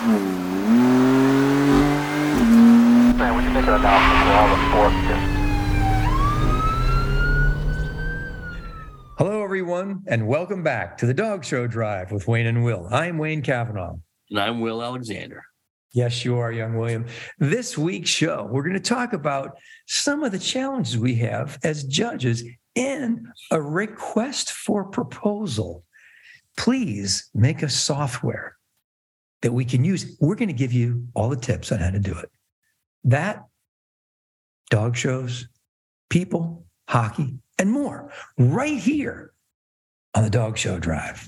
Man, we can make an announcement for all the sports. Hello, everyone, and welcome back to the Dog Show Drive with Wayne and Will. I'm Wayne Cavanaugh. And I'm Will Alexander. Yes, you are, young William. This week's show, we're going to talk about some of the challenges we have as judges in a request for proposal. Please make a software that we can use. We're going to give you all the tips on how to do it. That, dog shows, people, hockey, and more right here on the Dog Show Drive.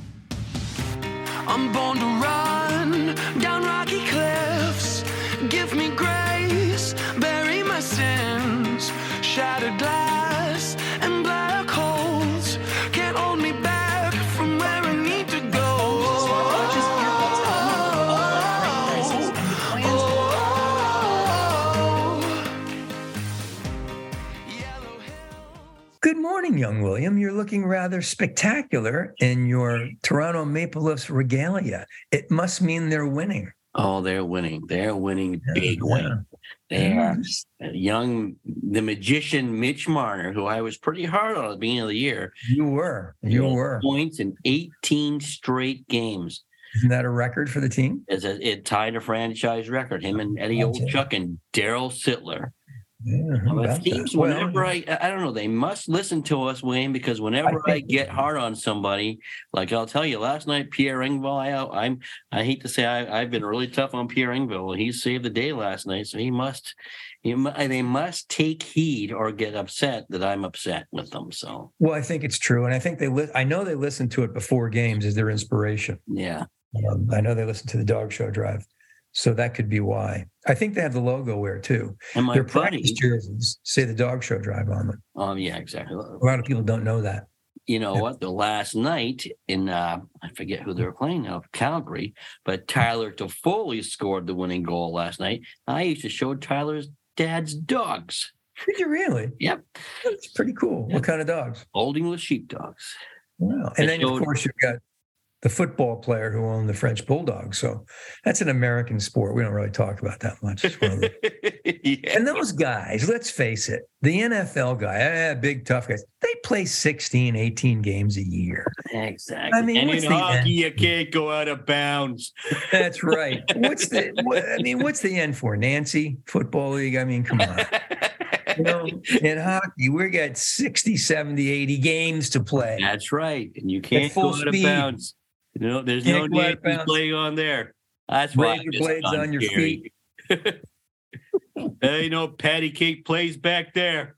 I'm born to run down rocky cliffs. Give me grace, bury my sins. Shattered glass and black holes can't hold me back from where I need to go. Good morning, young William. You're looking rather spectacular in your Toronto Maple Leafs regalia. It must mean they're winning. Oh, they're winning. They're winning big win. They are the magician Mitch Marner, who I was pretty hard on at the beginning of the year. You were. Points in 18 straight games. Isn't that a record for the team? It tied a franchise record. Him and Eddie Olchuk and Daryl Sittler. Yeah, it seems whenever I don't know, they must listen to us, Wayne, because whenever I get hard on somebody, like I'll tell you, last night Pierre Engvall, I hate to say I've been really tough on Pierre Engvall. He saved the day last night, so they must take heed or get upset that I'm upset with them. So, well, I think it's true, and I think I know they listen to it before games as their inspiration. Yeah, I know they listen to the Dog Show Drive. So that could be why. I think they have the logo wear too. And their practice jerseys say the Dog Show Drive on them. Yeah, exactly. A lot of people don't know that. You know what? The last night in I forget who they were playing now, Calgary, but Tyler Toffoli scored the winning goal last night. I used to show Tyler's dad's dogs. Did you really? Yep. That's pretty cool. Yep. What kind of dogs? Old English sheepdogs. Wow. And then, of course, you've got the football player who owned the French Bulldog. So that's an American sport. We don't really talk about that much. Yeah. And those guys, let's face it, the NFL guy, big, tough guys, they play 16, 18 games a year. Exactly. I mean, and in hockey, you can't go out of bounds. That's right. What's the end for? Nancy? Football League? I mean, come on. In hockey, we got 60, 70, 80 games to play. That's right. And you can't go out of bounds. There's no need to play on there. That's why razor blades on your feet. Patty Cake plays back there.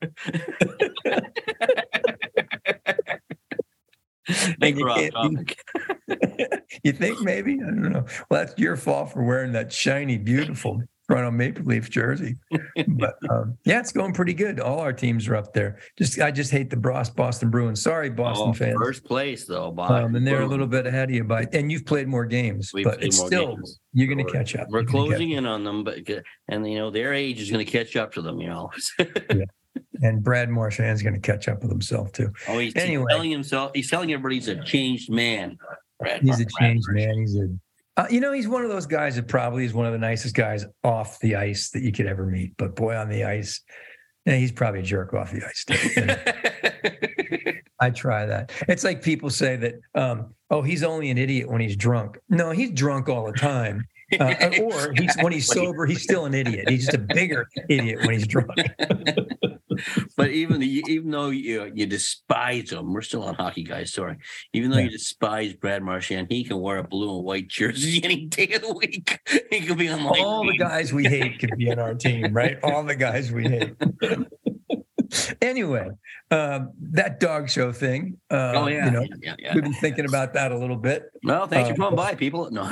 You think maybe? I don't know. Well, that's your fault for wearing that shiny, beautiful Toronto Maple Leaf jersey. But it's going pretty good. All our teams are up there. I just hate the Boston Bruins. Sorry, Boston fans. First place though, and they're a little bit ahead of you and you've played more games. But it's still games. You're going to catch up. We're closing in on them, and their age is going to catch up to them. Yeah. And Brad Marchand's going to catch up with himself too. Oh, he's telling everybody he's a changed man. He's a changed man. He's one of those guys that probably is one of the nicest guys off the ice that you could ever meet. But boy, on the ice, he's probably a jerk off the ice too. I try that. It's like people say that, he's only an idiot when he's drunk. No, he's drunk all the time. Or when he's sober, he's still an idiot. He's just a bigger idiot when he's drunk. But even though you despise him, we're still on hockey, guys. Sorry. Even though you despise Brad Marchand, he can wear a blue and white jersey any day of the week. He could be on all the guys we hate could be on our team, right? All the guys we hate. Anyway, that dog show thing. We've been thinking about that a little bit. Well, thanks for coming by, people. No,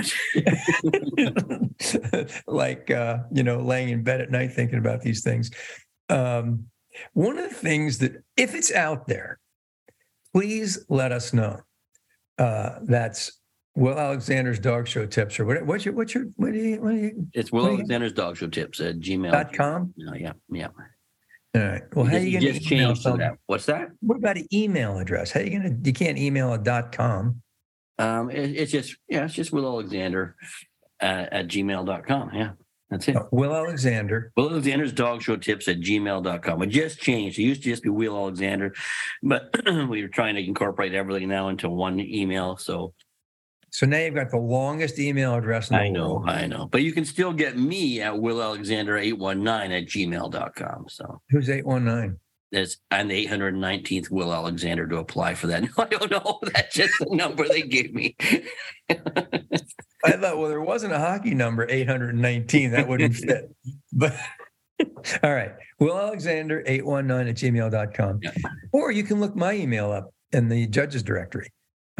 laying in bed at night thinking about these things. One of the things that, if it's out there, please let us know. That's Will Alexander's Dog Show Tips, or what do you? It's Will Alexander's Dog Show Tips at gmail.com. Yeah. All right. Well, how are you going to change that? What's that? What about an email address? How are you going to? You can't email a .com. It's just Will Alexander at gmail.com. Yeah, that's it. Will Alexander. Will Alexander's Dog Show Tips at gmail.com. It just changed. It used to just be Will Alexander, but we were trying to incorporate everything now into one email. So now you've got the longest email address in the world. I know. But you can still get me at willalexander819 at gmail.com. So who's 819? I'm the 819th Will Alexander to apply for that. No, I don't know. That's just the number they gave me. I thought, well, there wasn't a hockey number 819. That wouldn't fit. But all right. Will Alexander 819 at gmail.com. Yeah. Or you can look my email up in the judges directory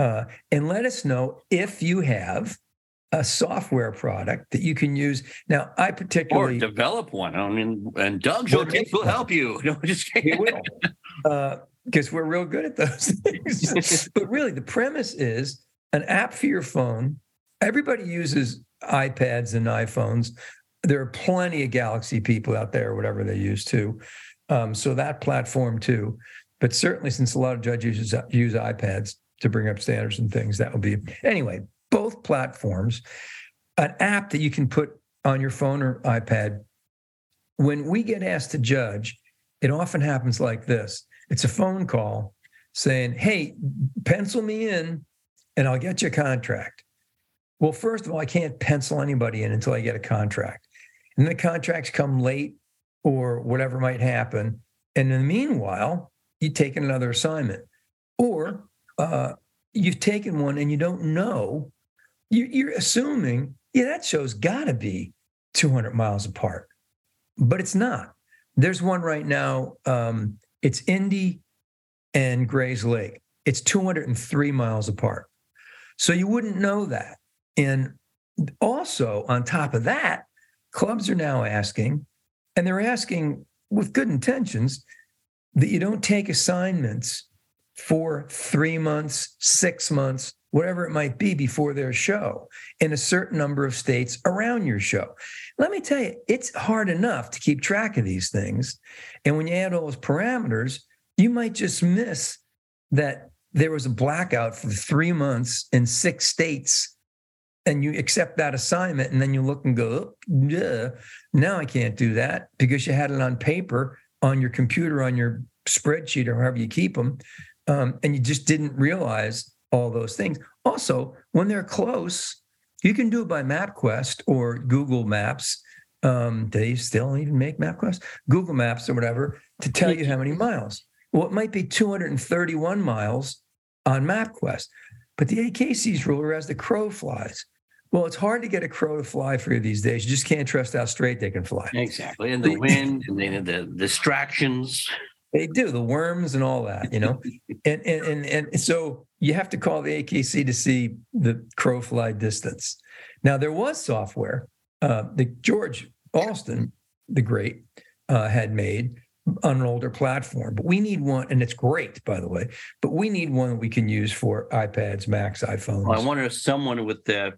and let us know if you have a software product that you can use. Now, I particularly... Or develop one. I mean, and Dog Show Tips will help you. No, just kidding. We will. Because we're real good at those things. But really, the premise is an app for your phone. Everybody uses iPads and iPhones. There are plenty of Galaxy people out there, whatever they use too. So that platform too. But certainly, since a lot of judges use iPads to bring up standards and things, that would be... Anyway, both platforms, an app that you can put on your phone or iPad. When we get asked to judge, it often happens like this. It's a phone call saying, hey, pencil me in and I'll get you a contract. Well, first of all, I can't pencil anybody in until I get a contract. And the contracts come late or whatever might happen. And in the meanwhile, you take another assignment. Or you've taken one and you don't know. You're assuming, that show's got to be 200 miles apart. But it's not. There's one right now. It's Indy and Grays Lake. It's 203 miles apart. So you wouldn't know that. And also, on top of that, clubs are now asking, and they're asking with good intentions, that you don't take assignments for 3 months, 6 months, whatever it might be before their show in a certain number of states around your show. Let me tell you, it's hard enough to keep track of these things. And when you add all those parameters, you might just miss that there was a blackout for 3 months in 6 states, and you accept that assignment, and then you look and go, oh, now I can't do that because you had it on paper, on your computer, on your spreadsheet, or however you keep them, and you just didn't realize all those things. Also, when they're close, you can do it by MapQuest or Google Maps. They still even make MapQuest? Google Maps or whatever to tell you how many miles. Well, it might be 231 miles on MapQuest, but the AKC's ruler has the crow flies. Well, it's hard to get a crow to fly for you these days. You just can't trust how straight they can fly. Exactly. And the wind and the distractions. They do, the worms and all that, and so you have to call the AKC to see the crow fly distance. Now, there was software that George Alston, the great, had made on an older platform, but we need one, and it's great, by the way, but we need one that we can use for iPads, Macs, iPhones. Well, I wonder if someone that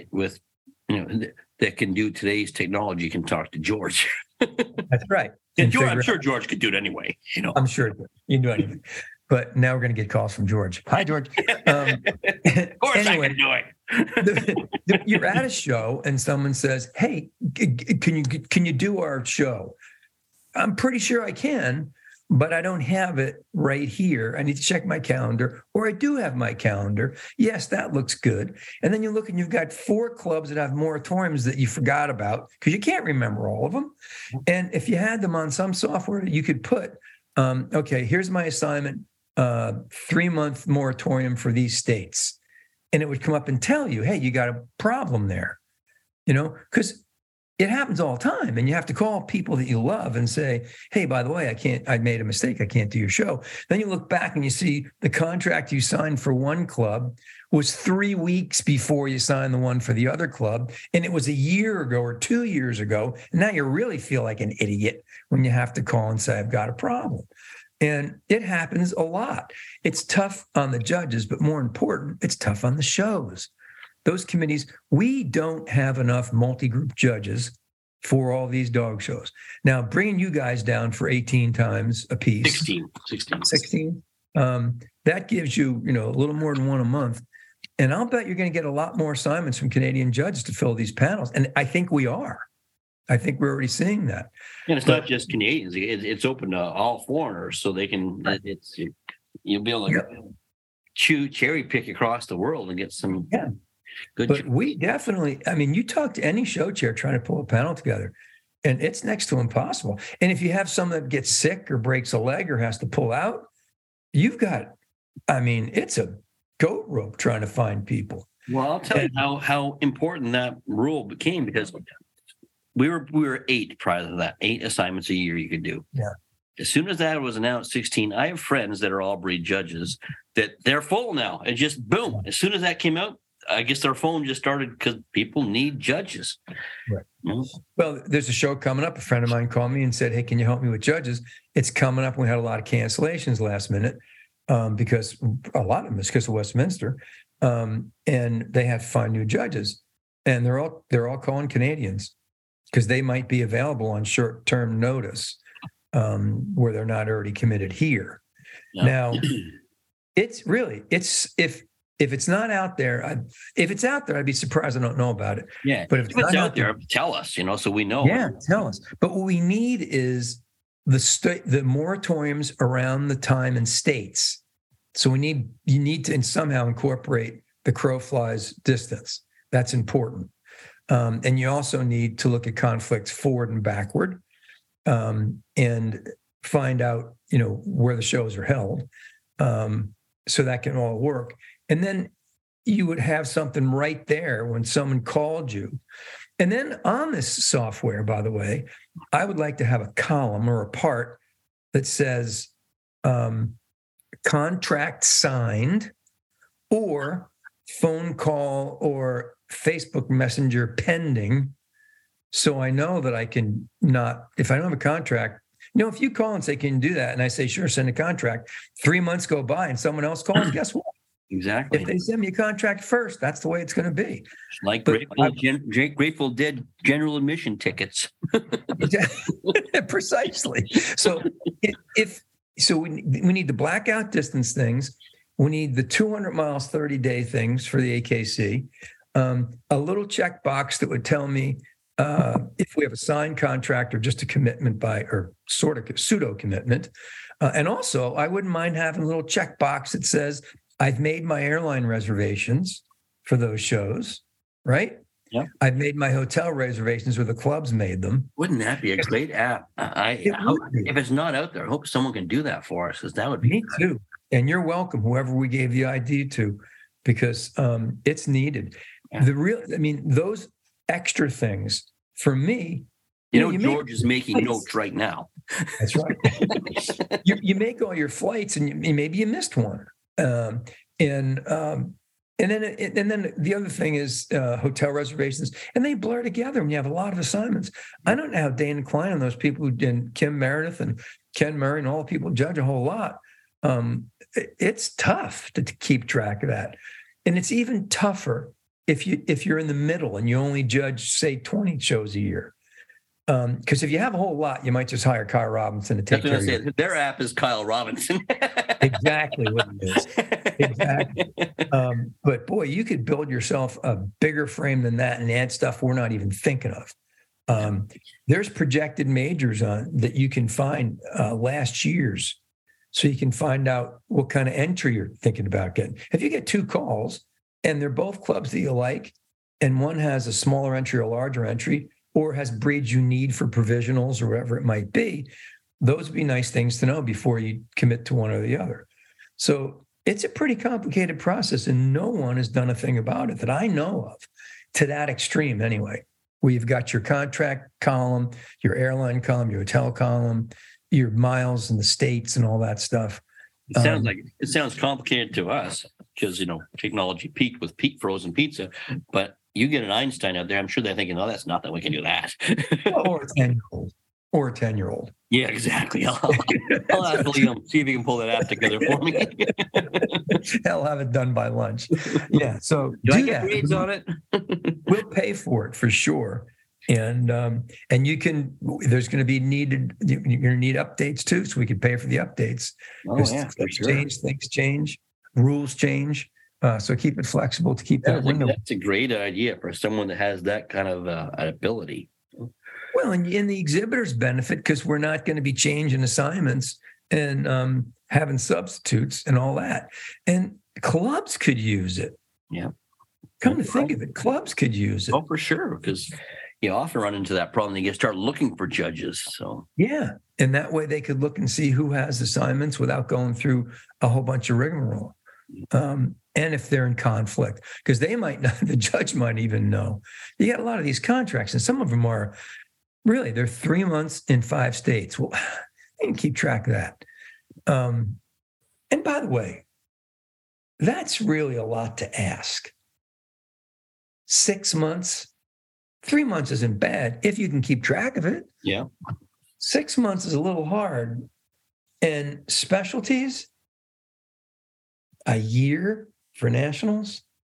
can do today's technology can talk to George. That's right. And George, I'm sure George could do it anyway. I'm sure you can do anything. But now we're going to get calls from George. Hi, George. Of course, anyway, I can do it. You're at a show and someone says, "Hey, can you do our show?" I'm pretty sure I can, but I don't have it right here. I need to check my calendar, or I do have my calendar. Yes, that looks good. And then you look and you've got 4 clubs that have moratoriums that you forgot about because you can't remember all of them. And if you had them on some software, you could put, okay, here's my assignment, 3-month moratorium for these states. And it would come up and tell you, hey, you got a problem there, because it happens all the time. And you have to call people that you love and say, hey, by the way, I made a mistake. I can't do your show. Then you look back and you see the contract you signed for one club was 3 weeks before you signed the one for the other club. And it was a year ago or 2 years ago. And now you really feel like an idiot when you have to call and say, I've got a problem. And it happens a lot. It's tough on the judges, but more important, it's tough on the shows. Those committees, we don't have enough multi-group judges for all these dog shows. Now, bringing you guys down for 18 times a piece. 16. That gives you, a little more than one a month. And I'll bet you're going to get a lot more assignments from Canadian judges to fill these panels. And I think we are. I think we're already seeing that. And it's not just Canadians; it's open to all foreigners, so they can. You'll be able to cherry pick across the world and get some good. But we definitely. I mean, you talk to any show chair trying to pull a panel together, and it's next to impossible. And if you have someone that gets sick or breaks a leg or has to pull out, you've got. I mean, it's a goat rope trying to find people. Well, I'll tell you how important that rule became, because we were 8 prior to that, 8 assignments a year you could do. Yeah. As soon as that was announced, 16, I have friends that are Albury judges that they're full now. And just boom, as soon as that came out, I guess their phone just started because people need judges. Right. Well, there's a show coming up. A friend of mine called me and said, "Hey, can you help me with judges?" It's coming up. We had a lot of cancellations last minute because a lot of them is because of Westminster, and they have to find new judges, and they're all calling Canadians, because they might be available on short-term notice where they're not already committed here. Yeah. Now, if it's not out there, if it's out there, I'd be surprised I don't know about it. Yeah, but if it's not out there, tell us, so we know. Yeah, tell us. But what we need is the moratoriums around the time and states. So you need to somehow incorporate the crow flies distance. That's important. And you also need to look at conflicts forward and backward, and find out, where the shows are held, so that can all work. And then you would have something right there when someone called you. And then on this software, by the way, I would like to have a column or a part that says contract signed, or phone call or Facebook Messenger pending, so I know that I can not, if I don't have a contract, if you call and say, "Can you do that?" and I say, "Sure, send a contract," 3 months go by and someone else calls, guess what? Exactly. If they send me a contract first, that's the way it's going to be. Like Grateful Dead general admission tickets. Precisely. So we need the blackout distance things. We need the 200 miles, 30-day things for the AKC. A little checkbox that would tell me if we have a signed contract or just a commitment or sort of pseudo commitment. And also, I wouldn't mind having a little checkbox that says, "I've made my airline reservations for those shows," right? Yeah. "I've made my hotel reservations where the clubs made them." Wouldn't that be a great app? If it's not out there, I hope someone can do that for us, because that would be Me too. And you're welcome, whoever we gave the ID to, because it's needed. Yeah. Those extra things for me. George is making notes right now. That's right. you make all your flights, and maybe you missed one. And then the other thing is hotel reservations, and they blur together when you have a lot of assignments. I don't know how Dana Klein and those people who did, Kim Meredith and Ken Murray and all the people judge a whole lot. It's tough to keep track of that, and it's even tougher if you're in the middle and you only judge, say, 20 shows a year. Because if you have a whole lot, you might just hire Kyle Robinson to take care of it. Their app is Kyle Robinson. Exactly what it is. Exactly. But boy, you could build yourself a bigger frame than that and add stuff we're not even thinking of. There's projected majors that you can find last year's, so you can find out what kind of entry you're thinking about getting. If you get 2 calls and they're both clubs that you like, and one has a smaller entry or larger entry, or has breeds you need for provisionals or whatever it might be, those would be nice things to know before you commit to one or the other. So it's a pretty complicated process, and no one has done a thing about it that I know of, to that extreme anyway, where you've got your contract column, your airline column, your hotel column, your miles in the states and all that stuff. It sounds complicated to us because, technology peaked with peak frozen pizza, but you get an Einstein out there, I'm sure they're thinking, "Oh, that's nothing. We can do that." Or a 10-year-old. Yeah, exactly. I'll ask Liam, see if he can pull that app together for me. He'll have it done by lunch. Yeah. So do I get grades on it? We'll pay for it for sure. And you can. There's going to be needed. You're going to need updates too, so we can pay for the updates. Oh yeah, for sure. Things change, rules change. So keep it flexible to keep that window. That's a great idea for someone that has that kind of ability. Well, and the exhibitors benefit because we're not going to be changing assignments and having substitutes and all that. And clubs could use it. Yeah. Come to think of it, clubs could use it. Oh, for sure, because you often run into that problem. You start looking for judges. So yeah, and that way they could look and see who has assignments without going through a whole bunch of rigmarole. And if they're in conflict, because they might not, the judge might even know. You got a lot of these contracts, and some of them are really, they're 3 months in 5 states. Well, you can keep track of that. And by the way, that's really a lot to ask. 6 months, 3 months isn't bad if you can keep track of it. yeah, 6 months is a little hard. And specialties, a year for nationals.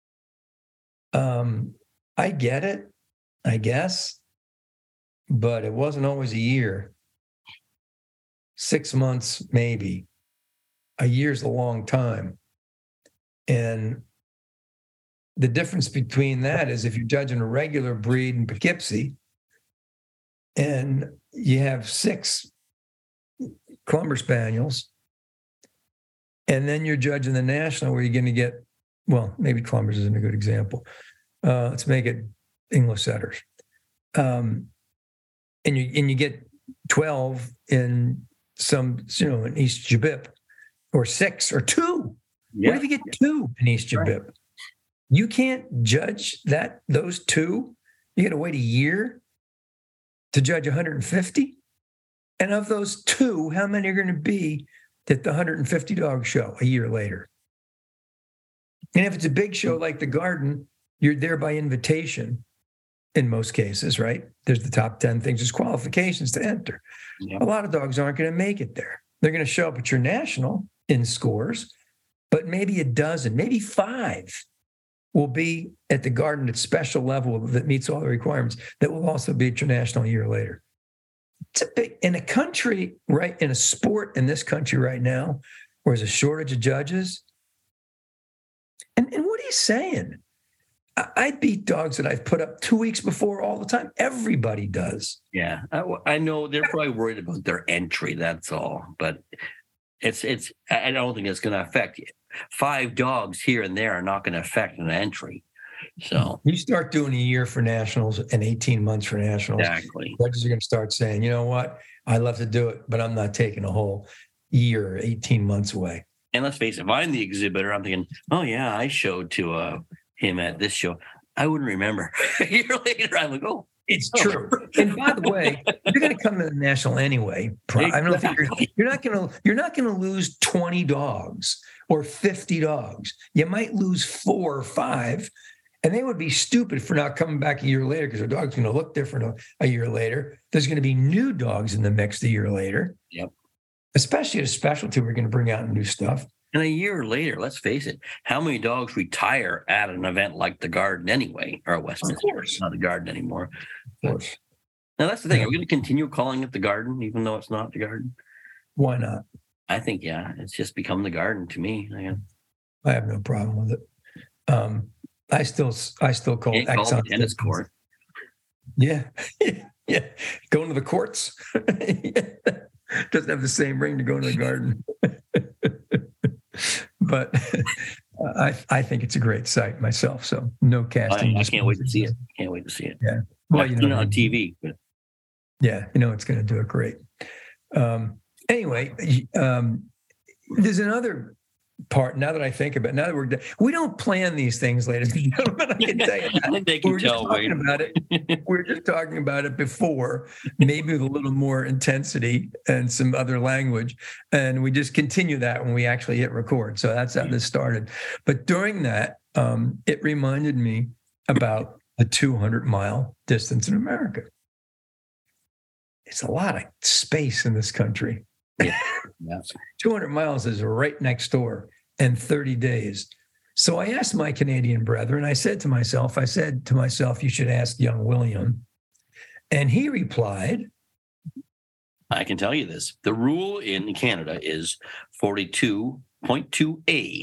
I get it, I guess, but it wasn't always a year. 6 months, maybe. A year's a long time. And the difference between that is if you're judging a regular breed in Poughkeepsie and you have 6 Clumber Spaniels, and then you're judging the national where you're going to get, well, maybe Clumbers isn't a good example. Let's make it English setters. And you get 12 in some, in East Jabip, or 6 or 2. yeah. What if you get 2 in East Jabip? Right. You can't judge those 2. You got to wait a year to judge 150. And of those 2, how many are going to be at the 150 dog show a year later? And if it's a big show like the Garden, you're there by invitation in most cases, right? There's the top 10 things as qualifications to enter. Yep. A lot of dogs aren't going to make it there. They're going to show up at your national in scores, but maybe a dozen, maybe 5 will be at the Garden at special level that meets all the requirements that will also be at your national a year later. It's a big, in a country, right, in a sport in this country right now, where there's a shortage of judges. And what are you saying? I beat dogs that I've put up 2 weeks before all the time. Everybody does. Yeah, I know they're probably worried about their entry. That's all. But it's. I don't think it's going to affect you. 5 dogs here and there are not going to affect an entry. So you start doing a year for nationals and 18 months for nationals. Exactly. Judges are going to start saying, you know what? I love to do it, but I'm not taking a whole year, 18 months away. And let's face it, if I'm the exhibitor, I'm thinking, oh yeah, I showed to him at this show. I wouldn't remember. A year later, I'm like, oh. It's true. And by the way, you're going to come to the national anyway. I don't think you're not going to lose 20 dogs or 50 dogs. You might lose 4 or 5, and they would be stupid for not coming back a year later because their dog's going to look different a year later. There's going to be new dogs in the mix a year later. Yep. Especially at a specialty, we're going to bring out new stuff. And a year later, let's face it, how many dogs retire at an event like the Garden anyway, or Westminster? Of course. Not the Garden anymore. Of course. Now, that's the thing. Are we going to continue calling it the Garden, even though it's not the Garden? Why not? I think, yeah, it's just become the Garden to me. I have no problem with it. I still call it Exxon tennis court. Yeah. Yeah. Going to the courts. Doesn't have the same ring to go to the Garden. But I think it's a great site myself. So no casting. I can't wait to see it. Can't wait to see it. Yeah. Well, I've seen it on TV. But. Yeah, it's going to do it great. Anyway, there's another part. Now that I think about it, now that we're done, we don't plan these things, ladies and gentlemen. I can tell you that. We're just talking about it. We're just talking about it before, maybe with a little more intensity and some other language, and we just continue that when we actually hit record. So that's how this started. But during that, it reminded me about a 200-mile distance in America. It's a lot of space in this country. Yeah. 200 miles is right next door and 30 days. So I asked my Canadian brethren, I said to myself, you should ask young William. And he replied, I can tell you this. The rule in Canada is 42.2A.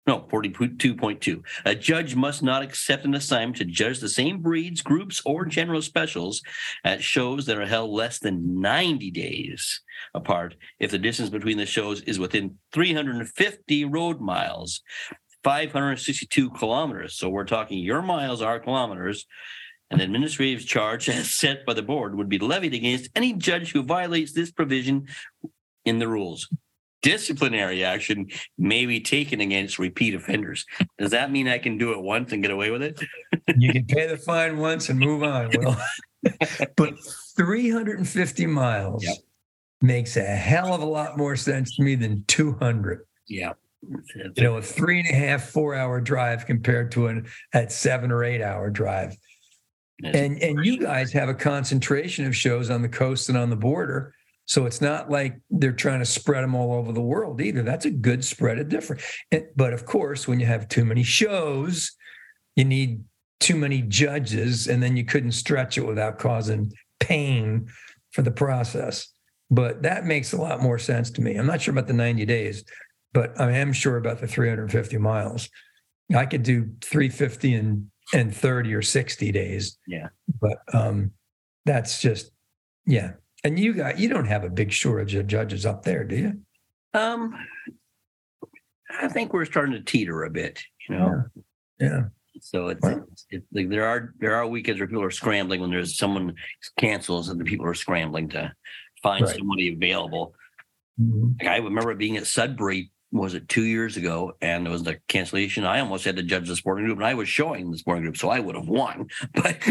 No, 42.2. A judge must not accept an assignment to judge the same breeds, groups, or general specials at shows that are held less than 90 days apart if the distance between the shows is within 350 road miles, 562 kilometers. So we're talking your miles are kilometers. An administrative charge as set by the board would be levied against any judge who violates this provision in the rules. Disciplinary action may be taken against repeat offenders. Does that mean I can do it once and get away with it? You can pay the fine once and move on, Will. But 350 miles makes a hell of a lot more sense to me than 200. Yeah. A 3.5, 4 hour drive compared to an 7 or 8 hour drive. And you guys have a concentration of shows on the coast and on the border. So it's not like they're trying to spread them all over the world either. That's a good spread of different. But of course, when you have too many shows, you need too many judges, and then you couldn't stretch it without causing pain for the process. But that makes a lot more sense to me. I'm not sure about the 90 days, but I am sure about the 350 miles. I could do 350 and 30 or 60 days. Yeah. But that's just, yeah. And you don't have a big shortage of judges up there, do you? I think we're starting to teeter a bit, Yeah. So it's like there are weekends where people are scrambling when there's someone cancels and the people are scrambling to find somebody available. Mm-hmm. Like I remember being at Sudbury, was it 2 years ago, and there was the cancellation. I almost had to judge the sporting group, and I was showing the sporting group, so I would have won. But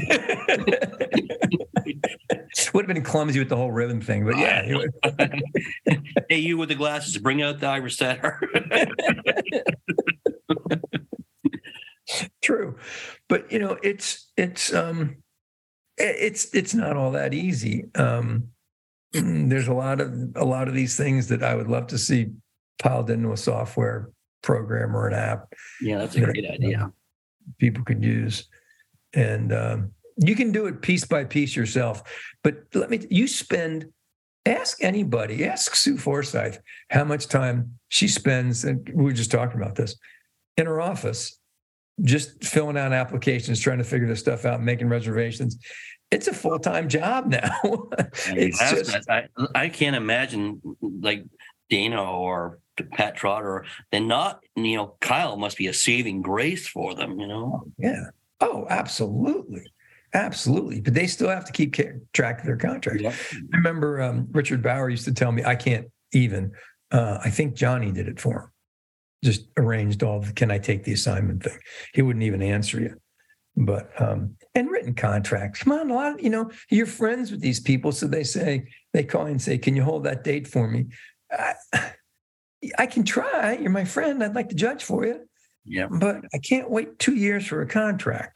would have been clumsy with the whole rhythm thing, but yeah. Hey, you with the glasses, bring out the Irish setter. True, but it's not all that easy. There's a lot of these things that I would love to see piled into a software program or an app. Yeah, that's a great idea. People could use, and you can do it piece by piece yourself. But ask anybody, ask Sue Forsyth how much time she spends, and we were just talking about this, in her office, just filling out applications, trying to figure this stuff out, making reservations. It's a full-time job now. I can't imagine like Dana or Pat Trotter, then not, Kyle must be a saving grace for them, Yeah. Oh, absolutely. Absolutely. But they still have to keep track of their contracts. Yep. I remember Richard Bauer used to tell me, I can't even, I think Johnny did it for him. Just arranged can I take the assignment thing? He wouldn't even answer you. But, and written contracts. Come on, a lot of, you're friends with these people. So they call you and say, can you hold that date for me? I can try. You're my friend. I'd like to judge for you. Yeah. But I can't wait 2 years for a contract.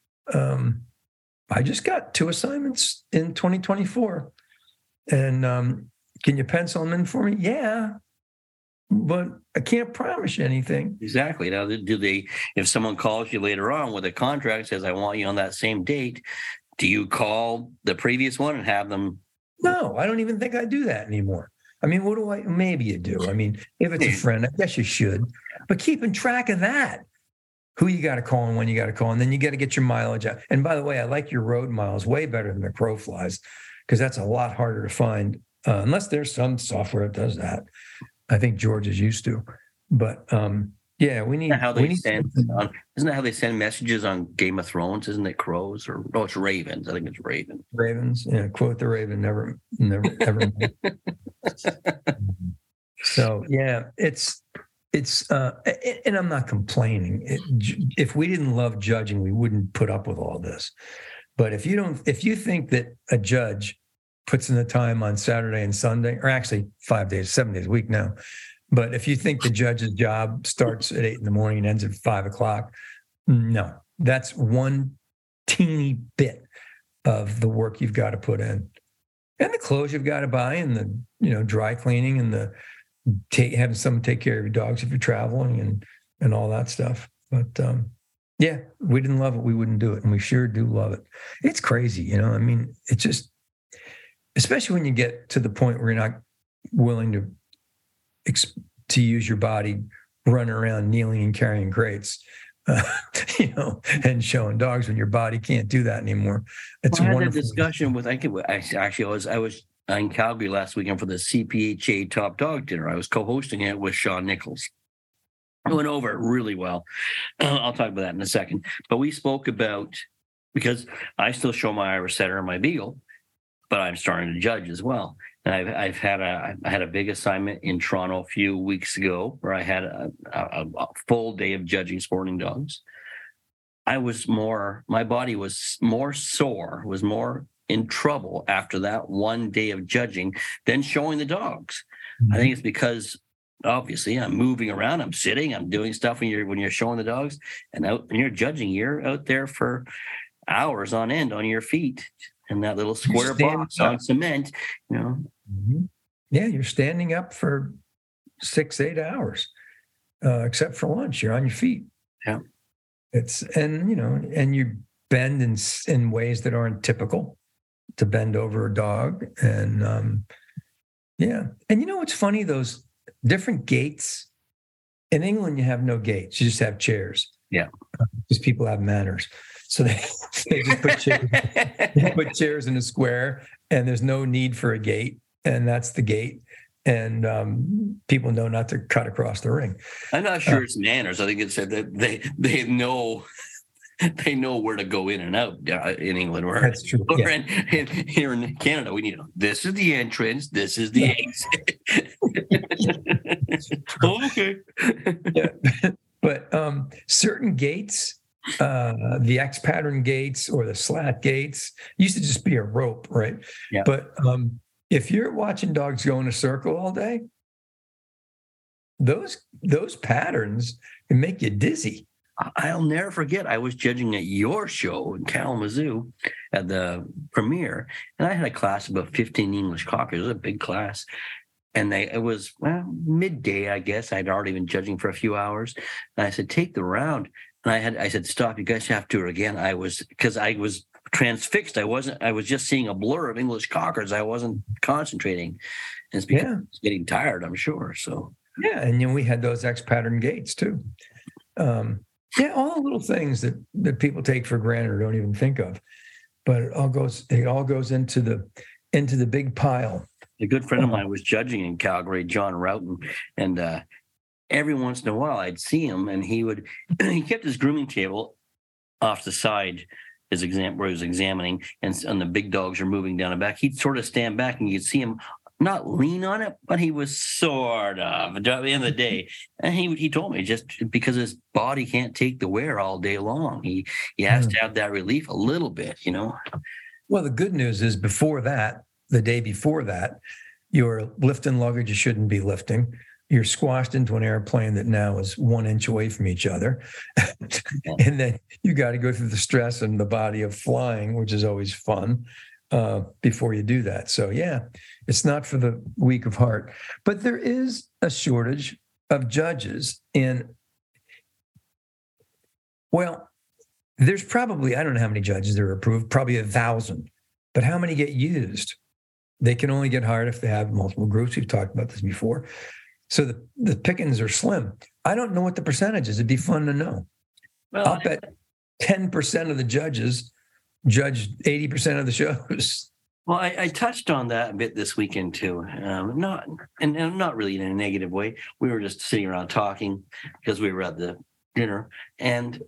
I just got 2 assignments in 2024. And can you pencil them in for me? Yeah. But I can't promise you anything. Exactly. Now, if someone calls you later on with a contract says, I want you on that same date, do you call the previous one and have them? No, I don't even think I do that anymore. I mean, maybe you do. I mean, if it's a friend, I guess you should. But keeping track of that, who you got to call and when you got to call, and then you got to get your mileage out. And by the way, I like your road miles way better than the crow flies, because that's a lot harder to find, unless there's some software that does that. I think George is used to. But yeah, we need. Isn't that how they send messages on Game of Thrones? Isn't it crows or no? It's ravens. I think it's ravens. Ravens. Yeah, quote the raven. Never ever. So yeah, it's and I'm not complaining. If we didn't love judging, we wouldn't put up with all this. But if you think that a judge puts in the time on Saturday and Sunday, or actually 7 days a week now. But if you think the judge's job starts at 8 a.m. and ends at 5 o'clock, no, that's one teeny bit of the work you've got to put in, and the clothes you've got to buy, and the dry cleaning, and the having someone take care of your dogs if you're traveling, and all that stuff. But yeah, we didn't love it, we wouldn't do it, and we sure do love it. It's crazy, I mean, it's just, especially when you get to the point where you're not willing to use your body running around kneeling and carrying crates, and showing dogs when your body can't do that anymore. It's I had a wonderful. discussion with I was in Calgary last weekend for the CPHA Top Dog Dinner. I was co-hosting it with Sean Nichols. It went over really well. I'll talk about that in a second. But we spoke about, because I still show my Irish Setter and my Beagle, but I'm starting to judge as well. And I had a big assignment in Toronto a few weeks ago where I had a full day of judging sporting dogs. My body was more sore, was more in trouble after that one day of judging than showing the dogs. I think it's because obviously I'm moving around, I'm sitting, I'm doing stuff when you're showing the dogs, and you're judging, you're out there for hours on end on your feet in that little square box on cement, Mm-hmm. Yeah, you're standing up for 6-8 hours, except for lunch. You're on your feet. Yeah, and you bend in ways that aren't typical to bend over a dog, and and what's funny? Those different gaits in England, you have no gaits; you just have chairs. Yeah, because people have manners. So they just put chairs in a square, and there's no need for a gate, and that's the gate. And people know not to cut across the ring. I'm not sure it's manners. I think it's that they know where to go in and out in England. That's true. Or here in Canada, we need this is the entrance, this is the exit. Okay. Yeah. But certain gates, the X pattern gates or the slat gates, used to just be a rope, right? Yeah. But if you're watching dogs go in a circle all day, those patterns can make you dizzy. I'll never forget. I was judging at your show in Kalamazoo at the premiere, and I had a class of about 15 English Cockers. It was a big class. And it was midday, I guess. I'd already been judging for a few hours. And I said, take the round. And I said, stop, you guys have to do it again. Because I was transfixed. I was just seeing a blur of English Cockers. I wasn't concentrating. And it's because I was getting tired, I'm sure. So yeah, and then we had those X pattern gates too. All the little things that people take for granted or don't even think of. But it all goes into the big pile. A good friend of mine was judging in Calgary, John Roughton, and every once in a while I'd see him, and he kept his grooming table off the side, where he was examining, and the big dogs are moving down the back. He'd sort of stand back, and you'd see him not lean on it, but he was sort of at the end of the day. And he told me just because his body can't take the wear all day long, he has to have that relief a little bit, Well, the good news is the day before that, you're lifting luggage you shouldn't be lifting. You're squashed into an airplane that now is 1 inch away from each other. And then you got to go through the stress and the body of flying, which is always fun, before you do that. So, yeah, it's not for the weak of heart. But there is a shortage of judges. There's probably, I don't know how many judges there are approved, probably 1,000. But how many get used? They can only get hired if they have multiple groups. We've talked about this before. So the pickings are slim. I don't know what the percentage is. It'd be fun to know. Well, I'll bet 10% of the judges judge 80% of the shows. Well, I touched on that a bit this weekend too. Not really in a negative way. We were just sitting around talking because we were at the dinner, and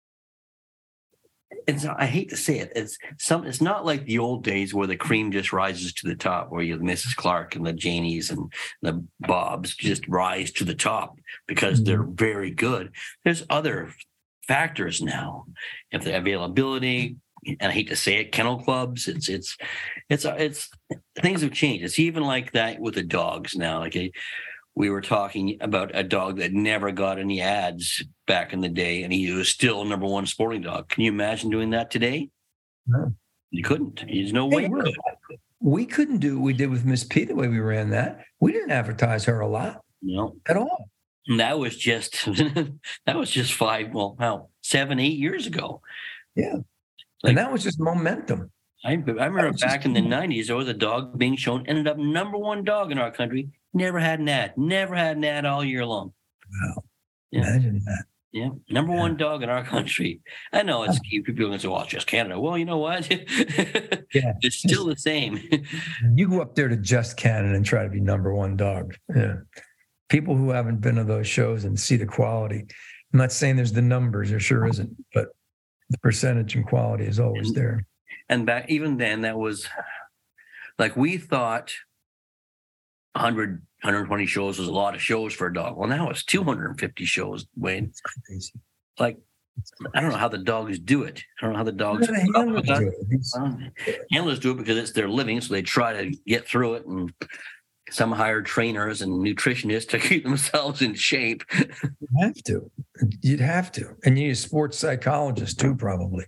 I hate to say it. It's not like the old days where the cream just rises to the top, where you Mrs. Clark and the Janies and the Bobs just rise to the top because they're very good. There's other factors now, if the availability. And I hate to say it, kennel clubs. It's things have changed. It's even like that with the dogs now. Like we were talking about a dog that never got any ads back in the day, and he was still number one sporting dog. Can you imagine doing that today? No. You couldn't. There's no way. We couldn't do what we did with Miss P the way we ran that. We didn't advertise her a lot. No. At all. And that was just 7, 8 years ago. Yeah. And that was just momentum. I remember back in the 90s, there was a dog being shown, ended up number one dog in our country. Never had an ad all year long. Wow. Yeah. Imagine that. Yeah, number one dog in our country. I know it's people are going to say, "Well, it's just Canada." Well, you know what? Yeah, it's still the same. You go up there to Just Canada and try to be number one dog. Yeah, people who haven't been to those shows and see the quality. I'm not saying there's the numbers, there sure isn't, but the percentage and quality is always there. And back even then, that was like we thought 100, 120 shows was a lot of shows for a dog. Well, now it's 250 shows, Wayne. It's crazy. Like, I don't know how the dogs do it. I don't know how the dogs handlers do it because it's their living, so they try to get through it, and some hire trainers and nutritionists to keep themselves in shape. You'd have to. And you need a sports psychologist too, probably.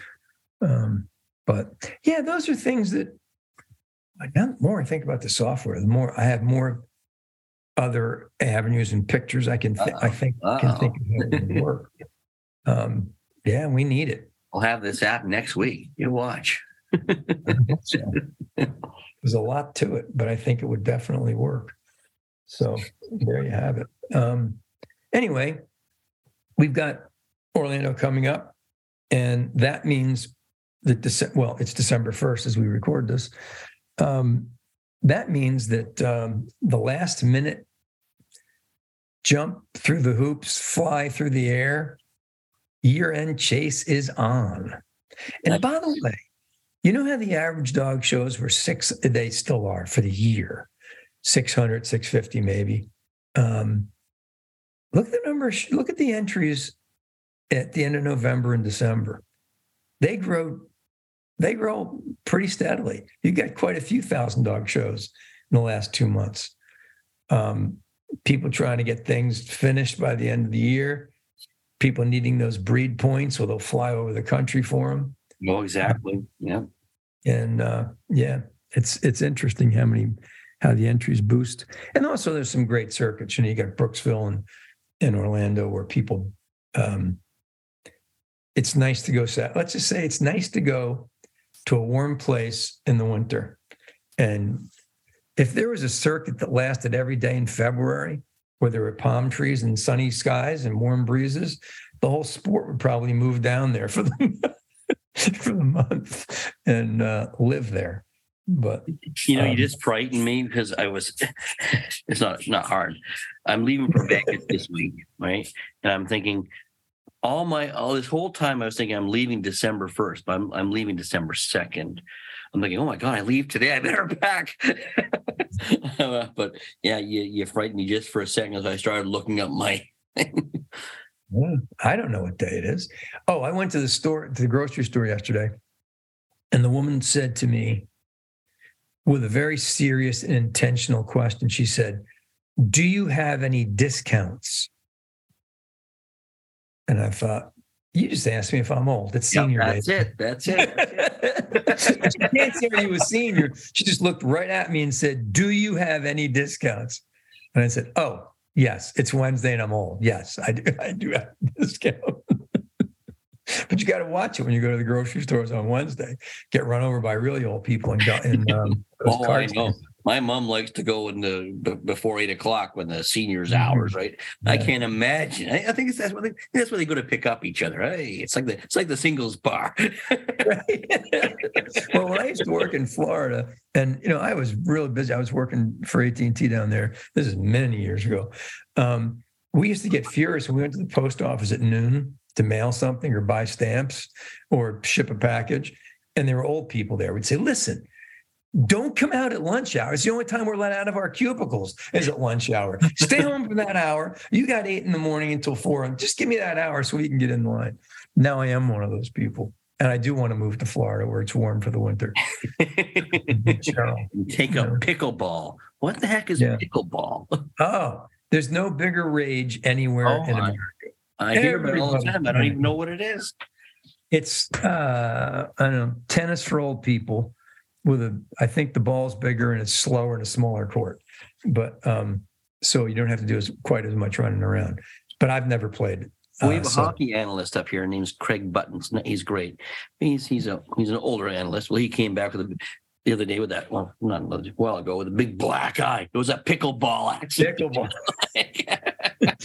But yeah, those are things that the more I think about the software, the more I have more other avenues and pictures I can think of how it would work. Yeah, we need it. We'll have this app next week. You watch. So, there's a lot to it, but I think it would definitely work. So there you have it. Anyway, we've got Orlando coming up, and that means that it's December 1st as we record this. That means that the last minute jump through the hoops, fly through the air, year-end chase is on. And by the way, you know how the average dog shows were they still are for the year, 600, 650 maybe. Look at the numbers, look at the entries at the end of November and December. They grow pretty steadily. You got quite a few thousand dog shows in the last 2 months. People trying to get things finished by the end of the year. People needing those breed points, so they'll fly over the country for them. Oh, exactly. Yeah. And it's interesting how the entries boost. And also, there's some great circuits. You got Brooksville and Orlando where people. It's nice to go. Let's just say it's nice to go to a warm place in the winter. And if there was a circuit that lasted every day in February, where there were palm trees and sunny skies and warm breezes, the whole sport would probably move down there for the month and live there. But you just frightened me because it's not hard. I'm leaving for Vegas this week, right? And I'm thinking, this whole time I was thinking I'm leaving December 1st, but I'm leaving December 2nd. I'm thinking, oh my God, I leave today. I better pack. But yeah, you frightened me just for a second as I started looking up my. I don't know what day it is. Oh, I went to the grocery store yesterday, and the woman said to me with a very serious and intentional question, she said, "Do you have any discounts?" And I thought, you just asked me if I'm old. It's senior day. That's it. She can't say you a senior. She just looked right at me and said, "Do you have any discounts?" And I said, "Oh, yes, it's Wednesday and I'm old. Yes, I do have a discount." But you got to watch it when you go to the grocery stores on Wednesday. Get run over by really old people and I know. My mom likes to go before 8 o'clock when the seniors' hours, right? Yeah. I can't imagine. I think that's where they go to pick up each other. Hey, it's like the singles bar. Right. Well, when I used to work in Florida, and I was really busy. I was working for AT&T down there. This is many years ago. We used to get furious when we went to the post office at noon to mail something or buy stamps or ship a package, and there were old people there. We'd say, "Listen, don't come out at lunch hour. It's the only time we're let out of our cubicles is at lunch hour. Stay home for that hour. You got 8 a.m. until 4. Just give me that hour so we can get in line." Now I am one of those people. And I do want to move to Florida where it's warm for the winter. Take up pickleball. What the heck is pickleball? Oh, there's no bigger rage anywhere in America. I hear about it all the time. I don't even know what it is. It's, I don't know, tennis for old people. I think the ball's bigger and it's slower in a smaller court, but so you don't have to do quite as much running around. But I've never played. We have a hockey analyst up here. His name's Craig Buttons. He's great. He's an older analyst. Well, he came back the other day with that. Well, not a while ago with a big black eye. It was a pickleball accent. Pickleball.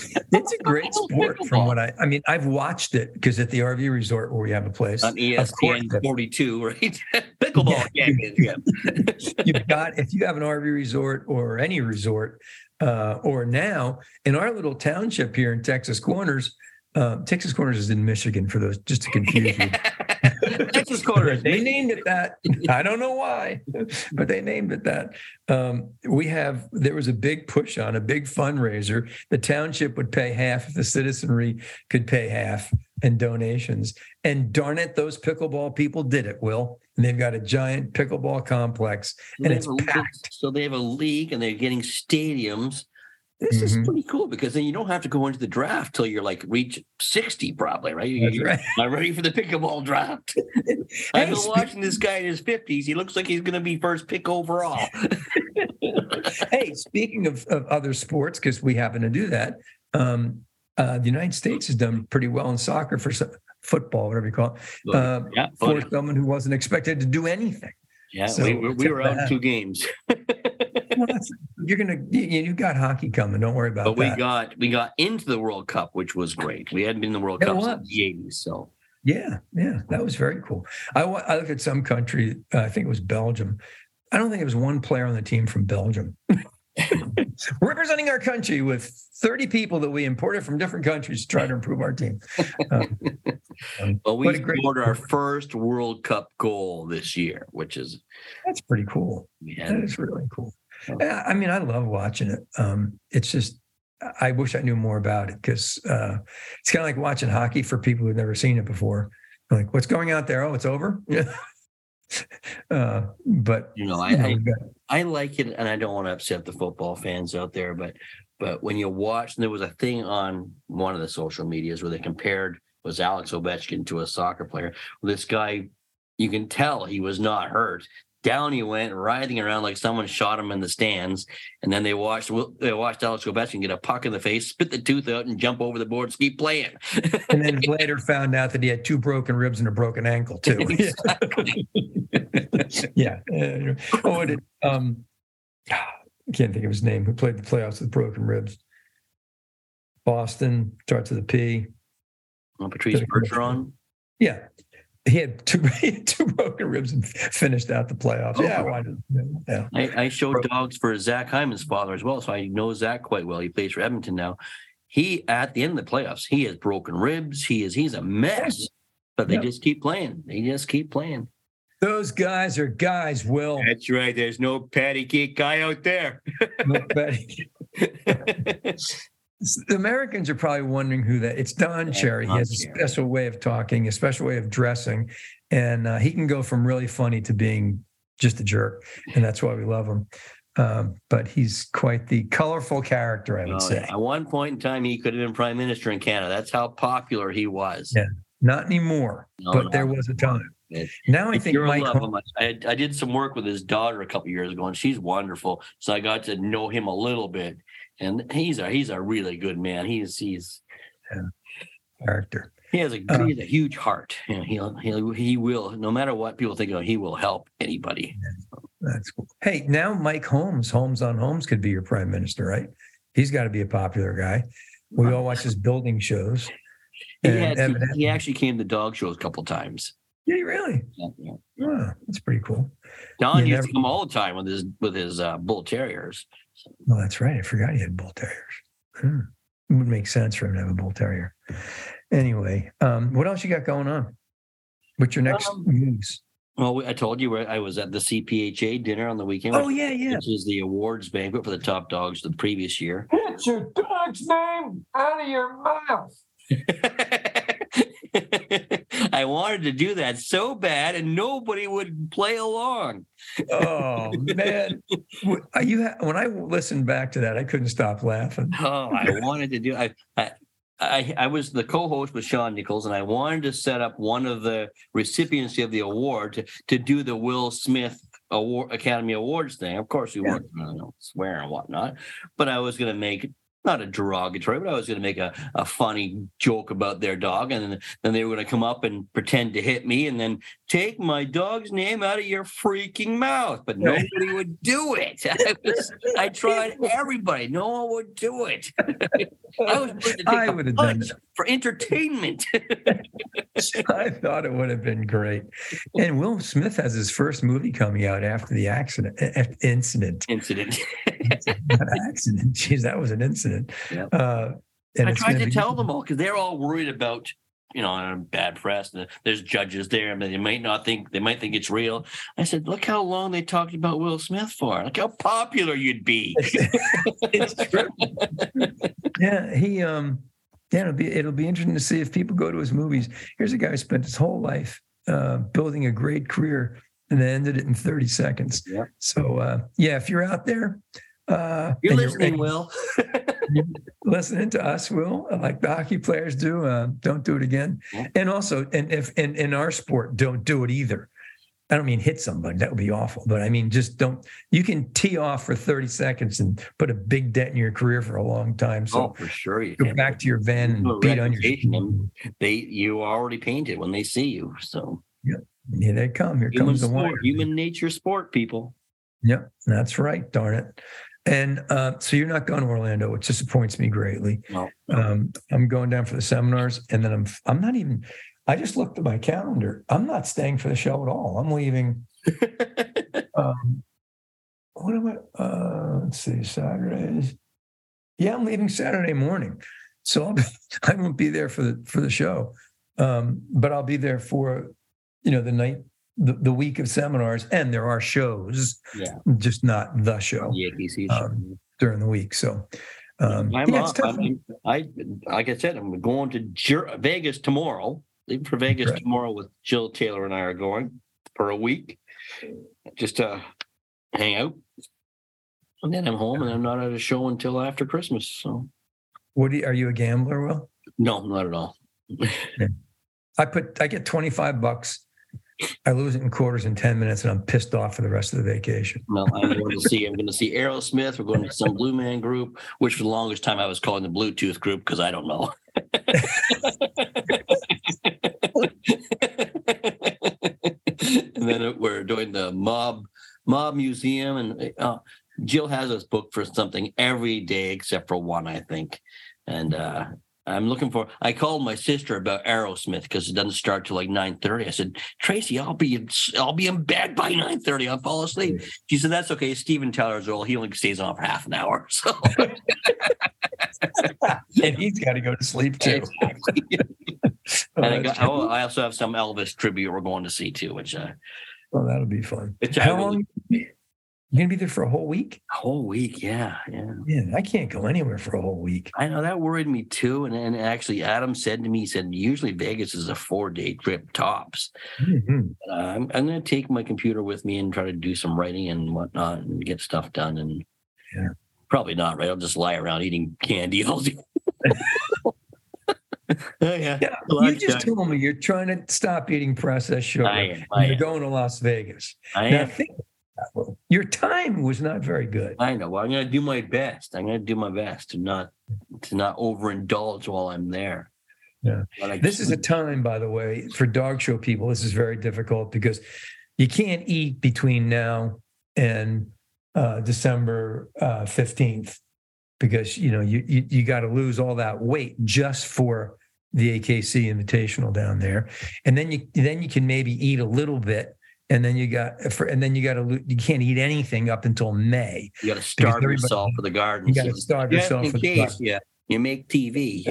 It's a great sport from what I mean, I've watched it because at the RV resort where we have a place. On ESPN 42, right? Pickleball champions. Yeah. You've got, if you have an RV resort or any resort, or now in our little township here in Texas Corners is in Michigan for those, just to confuse you. Texas Corners. They named it that. I don't know why, but they named it that. There was a big push on a big fundraiser. The township would pay half if the citizenry could pay half in donations. And darn it, those pickleball people did it, Will. And they've got a giant pickleball complex, and it's packed. So they have a league, and they're getting stadiums. This is pretty cool because then you don't have to go into the draft till you're like reach 60, probably, right? You're right. not ready for the pickleball draft. I've been watching this guy in his 50s. He looks like he's going to be first pick overall. Hey, speaking of other sports, because we happen to do that, the United States has done pretty well in soccer for football, whatever you call it, for someone who wasn't expected to do anything. Yeah, so we were out in 2 games. Well, you got hockey coming. Don't worry about that. But we got into the World Cup, which was great. We hadn't been in the World Cup since the 80s, so yeah, that was very cool. I looked at some country. I think it was Belgium. I don't think there was one player on the team from Belgium. Representing our country with 30 people that we imported from different countries to try to improve our team. Well, we scored our first World Cup goal this year, that's pretty cool. Yeah. That is really cool. I mean, I love watching it. It's just, I wish I knew more about it because it's kind of like watching hockey for people who've never seen it before. Like, what's going on there? Oh, it's over. Yeah. But I like it, and I don't want to upset the football fans out there, but when you watch, and there was a thing on one of the social medias where they compared was Alex Ovechkin to a soccer player. This guy, you can tell he was not hurt. Down he went, writhing around like someone shot him in the stands. And then they watched Alex Ovechkin get a puck in the face, spit the tooth out, and jump over the boards, keep playing. And then later found out that he had 2 broken ribs and a broken ankle too. Exactly. Yeah. I can't think of his name. Who played the playoffs with broken ribs? Boston, starts with a P. Patrice Bergeron. Yeah. He had two broken ribs and finished out the playoffs. I showed dogs for Zach Hyman's father as well, so I know Zach quite well. He plays for Edmonton now. He, at the end of the playoffs, he has broken ribs. He's a mess, but they just keep playing. They just keep playing. Those guys are guys, Will. That's right. There's no patty cake guy out there. No patty cake. The Americans are probably wondering who that. It's Don Cherry. He has a special way of talking, a special way of dressing, and he can go from really funny to being just a jerk, and that's why we love him. But he's quite the colorful character, I would say. At one point in time, he could have been prime minister in Canada. That's how popular he was. Yeah, not anymore, but there was a time. Now I think Mike Holmes. I did some work with his daughter a couple of years ago, and she's wonderful. So I got to know him a little bit. And he's a really good man. He's character. He has a huge heart. He will, no matter what people think of, he will help anybody. That's cool. Hey, now Mike Holmes on Holmes could be your prime minister, right? He's got to be a popular guy. We all watch his building shows. He actually came to dog shows a couple times. Did he really? Yeah. Oh, that's pretty cool. Don used to come all the time with his bull terriers. Oh, that's right. I forgot he had bull terriers. It would make sense for him to have a bull terrier. Anyway, what else you got going on? What's your next moves? Well, I told you I was at the CPHA dinner on the weekend. Oh, yeah. Which is the awards banquet for the top dogs the previous year. Get your dog's name out of your mouth. I wanted to do that so bad, and nobody would play along. Oh man! When I listened back to that, I couldn't stop laughing. Oh, I wanted to do. I was the co-host with Sean Nichols, and I wanted to set up one of the recipients of the award to do the Will Smith Academy Awards thing. Of course, we weren't swear and whatnot, but I was going to make not a derogatory, but I was going to make a funny joke about their dog. And then they were going to come up and pretend to hit me and then take my dog's name out of your freaking mouth. But nobody would do it. I tried everybody. No one would do it. I would have done it for entertainment. I thought it would have been great. And Will Smith has his first movie coming out after the incident. Not an accident. Jeez, that was an incident. Yep. And I tried to tell them all because they're all worried about, bad press. There's judges there, and they might think it's real. I said, look how long they talked about Will Smith for. Look how popular you'd be. It's true. Yeah, it'll be interesting to see if people go to his movies. Here's a guy who spent his whole life building a great career and then ended it in 30 seconds. Yep. So, if you're out there, you're listening, Will. Listening to us, Will, like the hockey players do. Don't do it again. Yeah. And also, and if in our sport, don't do it either. I don't mean hit somebody. That would be awful. But I mean, just don't. You can tee off for 30 seconds and put a big dent in your career for a long time. So for sure. You go can. Back to your van and beat on your. You are already painted when they see you. So here they come. Here comes the one. Human nature sport, people. Yep, that's right. Darn it. And so you're not going to Orlando, which disappoints me greatly. No. I'm going down for the seminars, and then I'm not even. I just looked at my calendar. I'm not staying for the show at all. I'm leaving. What am I? Let's see, Saturdays. Yeah, I'm leaving Saturday morning, so I won't be there for the show, but I'll be there for the night. The week of seminars, and there are shows, just not the show during the week. So, like I said, I'm going to Vegas tomorrow. Leaving for Vegas tomorrow with Jill Taylor and I are going for a week, just to hang out, and then I'm home, and I'm not at a show until after Christmas. So, are you a gambler, Will? No, not at all. I get $25. I lose it in quarters in 10 minutes, and I'm pissed off for the rest of the vacation. Well, I'm going to see Aerosmith. We're going to some Blue Man group, which for the longest time I was calling the Bluetooth group because I don't know. And then we're doing the Mob Museum, and Jill has us booked for something every day except for one, I think. And I'm looking for. I called my sister about Aerosmith because it doesn't start till like 9:30. I said, Tracy, I'll be in bed by 9:30. I'll fall asleep. She said, that's okay. Steven Tyler's old. He only stays on for half an hour. So, and he's got to go to sleep too. And I also have some Elvis tribute we're going to see too, which. That'll be fun. How long? You're going to be there for a whole week? A whole week, yeah. Yeah, I can't go anywhere for a whole week. I know, that worried me too. And actually, Adam said to me, he said, usually Vegas is a 4-day trip tops. Mm-hmm. I'm going to take my computer with me and try to do some writing and whatnot and get stuff done. And probably not, right? I'll just lie around eating candy all day. You just told me you're trying to stop eating processed sugar. I You're going to Las Vegas. Now, your time was not very good. I know. Well, I'm going to do my best. I'm going to do my best to not overindulge while I'm there. Yeah. This is a time, by the way, for dog show people. This is very difficult because you can't eat between now and December 15th because you got to lose all that weight just for the AKC Invitational down there, and then you can maybe eat a little bit. And then you can't eat anything up until May. You got to starve yourself for the garden. You got to starve yourself for the garden. Yeah, you make TV.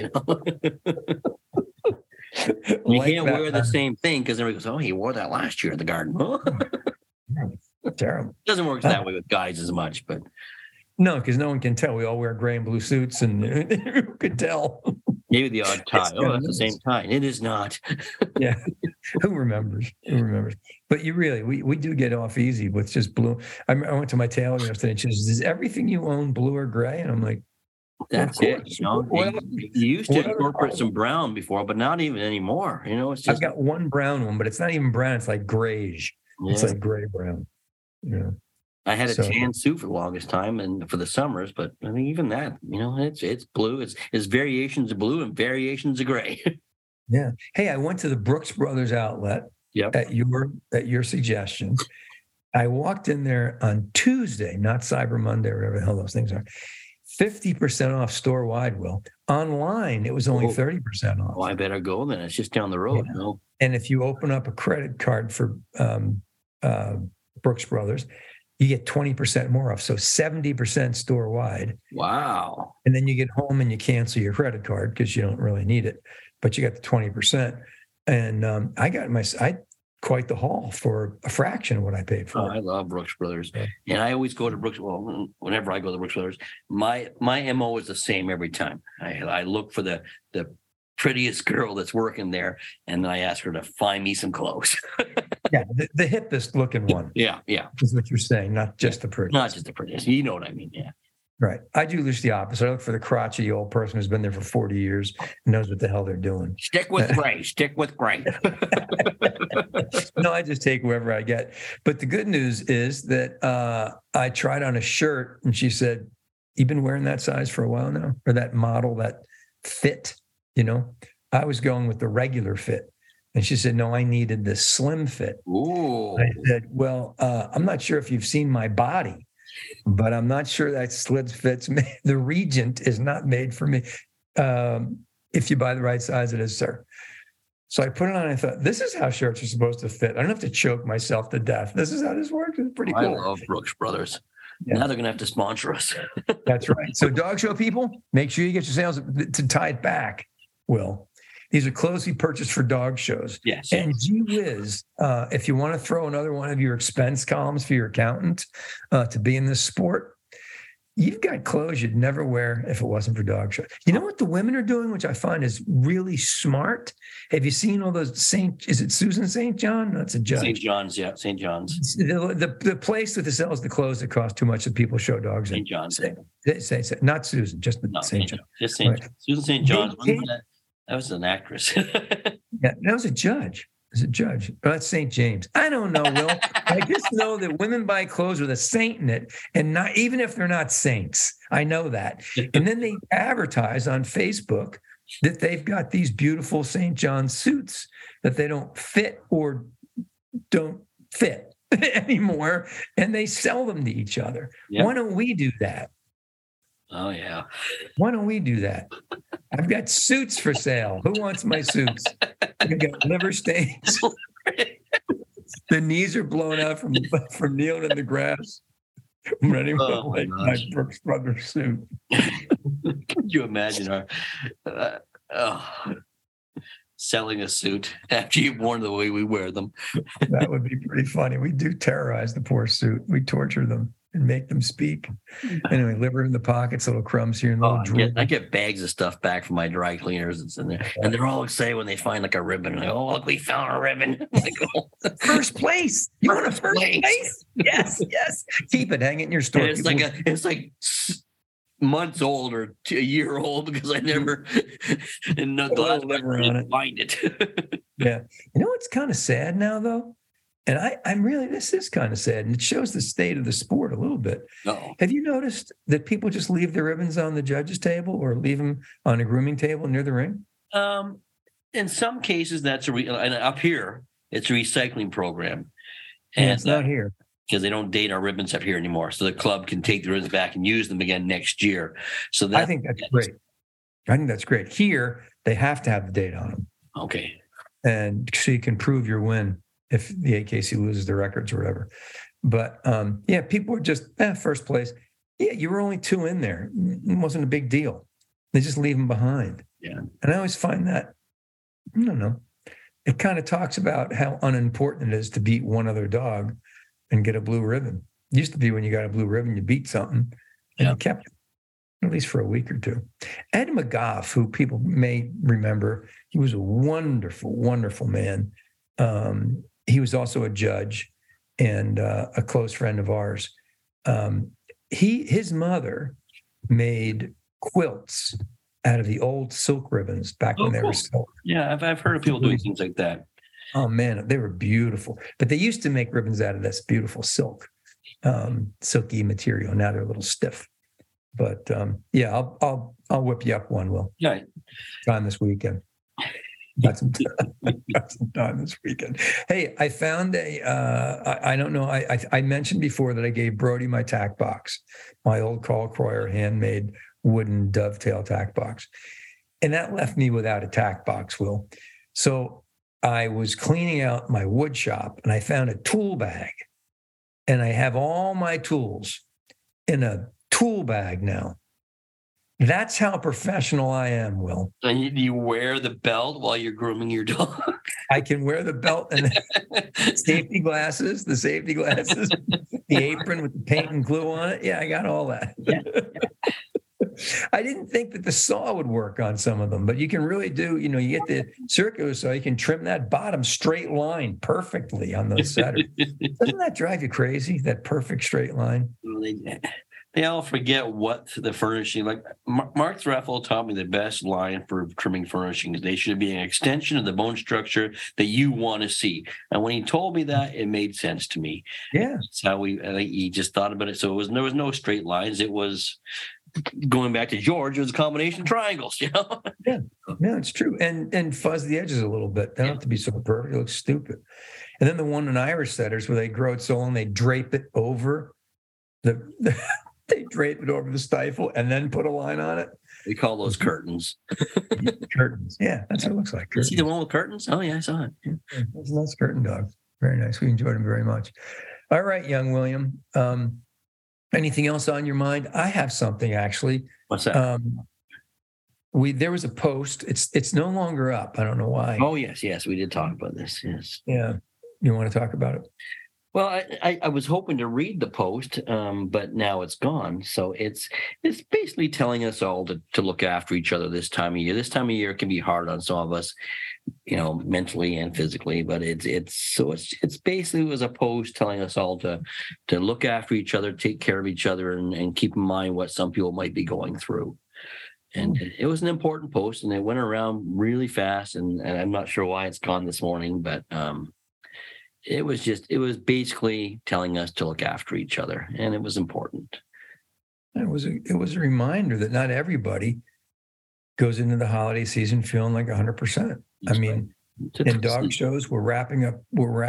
You can't wear the same thing because everybody goes, "Oh, he wore that last year at the garden." Terrible. It doesn't work that way with guys as much, but no, because no one can tell. We all wear gray and blue suits, and who could tell? Maybe the odd tie. That's the same tie. It is not. Yeah. Who remembers? But we do get off easy with just blue. I went to my tailor yesterday and she says, is everything you own blue or gray? And I'm like, that's it. You used to incorporate some brown before, but not even anymore. It's just. I've got one brown one, but it's not even brown. It's like grayish. Yeah. It's like gray brown. Yeah. I had a So- tan suit for the longest time and for the summers, but I mean, even that, it's blue. It's variations of blue and variations of gray. Yeah. Hey, I went to the Brooks Brothers outlet Yep. at your suggestion. I walked in there on Tuesday, not Cyber Monday, or whatever the hell those things are. 50% off store wide, Will. Online, it was only Oh. 30% off. Oh, I better go then. It's just down the road. Yeah. No. And if you open up a credit card for Brooks Brothers, you get 20% more off. So 70% store wide. Wow. And then you get home and you cancel your credit card because you don't really need it, but you got the 20%. And I got quite the haul for a fraction of what I paid for. Oh, I love Brooks Brothers. Yeah. And I always go to Brooks. Well, whenever I go to Brooks Brothers, my MO is the same every time. I look for the prettiest girl that's working there, and then I ask her to find me some clothes. Yeah, the hippest looking one Yeah. is what you're saying, not just the prettiest. Not just the prettiest. You know what I mean? Yeah. Right. I do just the opposite. I look for the crotchety old person who's been there for 40 years and knows what the hell they're doing. Stick with gray. Stick with gray. No, I just take whoever I get. But the good news is that I tried on a shirt and she said, "You've been wearing that size for a while now, or that model, that fit, I was going with the regular fit." And she said, "No, I needed the slim fit." Ooh. I said, "Well, I'm not sure if you've seen my body, but I'm not sure that slid fits me. The Regent is not made for me. If you buy the right size, it is, sir." So I put it on and I thought, this is how shirts are supposed to fit. I don't have to choke myself to death. This is how this works. It's pretty I cool. love Brooks Brothers. Yeah. Now they're going to have to sponsor us. That's right. So dog show people, make sure you get your sales to tie it back, Will. These are clothes we purchased for dog shows. Yes. And gee whiz, if you want to throw another one of your expense columns for your accountant to be in this sport, you've got clothes you'd never wear if it wasn't for dog show. You know what the women are doing, which I find is really smart? Have you seen all those is it Susan St. John? No, it's a judge. St. John's, yeah. St. John's. The place that sells the clothes that cost too much that people show dogs in. St. John's. Say, not Susan, just No, St. John. Just St. Right. John. Susan St. John's. They- That was an actress. Yeah, that was a judge. It was a judge. Oh, that's St. James. I don't know, Will. I just know that women buy clothes with a saint in it, and not even if they're not saints. I know that. And then they advertise on Facebook that they've got these beautiful St. John suits that they don't fit or don't fit anymore, and they sell them to each other. Yeah. Why don't we do that? Oh, yeah. Why don't we do that? I've got suits for sale. Who wants my suits? I've got liver stains. The knees are blown out from kneeling in the grass. I'm ready for Oh, my my gosh. Brooks Brothers suit. Can you imagine selling a suit after you've worn the way we wear them? That would be pretty funny. We do terrorize the poor suit. We torture them and make them speak. Anyway, liver in the pockets, little crumbs here and little drool. I get bags of stuff back from my dry cleaners. It's in there. And they're all excited when they find like a ribbon. Like, oh, look, we found a ribbon. I'm like, oh. First place. You want a First first place. place? Yes, yes. Keep it. Hang it in your store. And it's like months old or a year old because I never in the little last liver I on didn't it. find it. Yeah. You know what's kind of sad now, though? And I'm really, this is kind of sad. And it shows the state of the sport a little bit. No. Have you noticed that people just leave their ribbons on the judge's table or leave them on a grooming table near the ring? In some cases, that's and up here, it's a recycling program. And And it's not here. because they don't date our ribbons up here anymore. So the club can take the ribbons back and use them again next year. So I think that's great. I think that's great. Here, they have to have the date on them. Okay. And so you can prove your win if the AKC loses their records or whatever. But yeah, people are just first place. Yeah, you were only 2 in there. It wasn't a big deal. They just leave them behind. Yeah. And I always find that, I don't know, it kind of talks about how unimportant it is to beat one other dog and get a blue ribbon. It used to be when you got a blue ribbon, you beat something and Yeah. you kept it, at least for a week or 2. Ed McGough, who people may remember, he was a wonderful, wonderful man. He was also a judge and a close friend of ours. His mother made quilts out of the old silk ribbons back when Oh, they were cool. silk. Yeah, I've heard of people doing things like that. Oh man, they were beautiful. But they used to make ribbons out of this beautiful silk. silky material. Now they're a little stiff. But yeah, I'll whip you up one, Will. Yeah. Time this weekend. Got some time this weekend. Hey, I found I don't know. I mentioned before that I gave Brody my tack box, my old Carl Croyer handmade wooden dovetail tack box. And that left me without a tack box, Will. So I was cleaning out my wood shop and I found a tool bag. And I have all my tools in a tool bag now. That's how professional I am, Will. And you wear the belt while you're grooming your dog. I can wear the belt and the safety glasses, the apron with the paint and glue on it. Yeah, I got all that. Yeah. I didn't think that the saw would work on some of them, but you can really do, you get the circular saw, you can trim that bottom straight line perfectly on those setters. Doesn't that drive you crazy, that perfect straight line? They all forget what the furnishing, like Mark Threffel taught me the best line for trimming furnishings. They should be an extension of the bone structure that you want to see. And when he told me that, it made sense to me. Yeah. That's how he just thought about it. So there was no straight lines. It was, going back to George, it was a combination of triangles, Yeah, it's true. And fuzz the edges a little bit. They don't have to be so perfect. It looks stupid. And then the one in Irish setters where they grow it so long, they drape it over they drape it over the stifle and then put a line on it. We call those curtains. Curtains. Yeah, that's what it looks like. You see the one with curtains? Oh, yeah, I saw it. Yeah. That's a nice curtain dog. Very nice. We enjoyed him very much. All right, young William. Anything else on your mind? I have something, actually. What's that? There was a post. It's no longer up. I don't know why. Oh, yes. We did talk about this. Yes. Yeah. You want to talk about it? Well, I was hoping to read the post, but now it's gone. So it's basically telling us all to look after each other this time of year. This time of year can be hard on some of us, mentally and physically. But it's basically was a post telling us all to look after each other, take care of each other, and keep in mind what some people might be going through. And it was an important post, and it went around really fast. And I'm not sure why it's gone this morning, but it was basically telling us to look after each other, and it was important. It was a reminder that not everybody goes into the holiday season feeling like 100%. I mean, in dog shows, we're wrapping up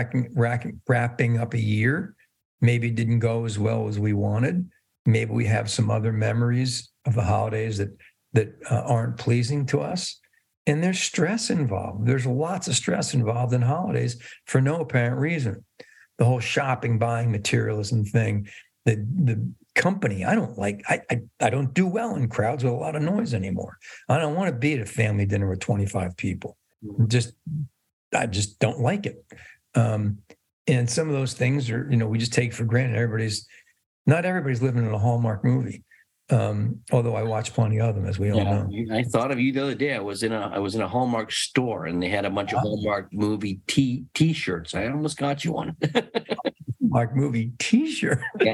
a year. Maybe it didn't go as well as we wanted. Maybe we have some other memories of the holidays that aren't pleasing to us. And there's stress involved. There's lots of stress involved in holidays for no apparent reason. The whole shopping, buying materialism thing, the company, I don't like. I don't do well in crowds with a lot of noise anymore. I don't want to be at a family dinner with 25 people. I just don't like it. And some of those things are, we just take for granted. Not everybody's living in a Hallmark movie. Although I watch plenty of them, as we all know. I thought of you the other day. I was in a Hallmark store, and they had a bunch of Hallmark movie T-shirts. I almost got you one. Hallmark movie T-shirt. Yeah.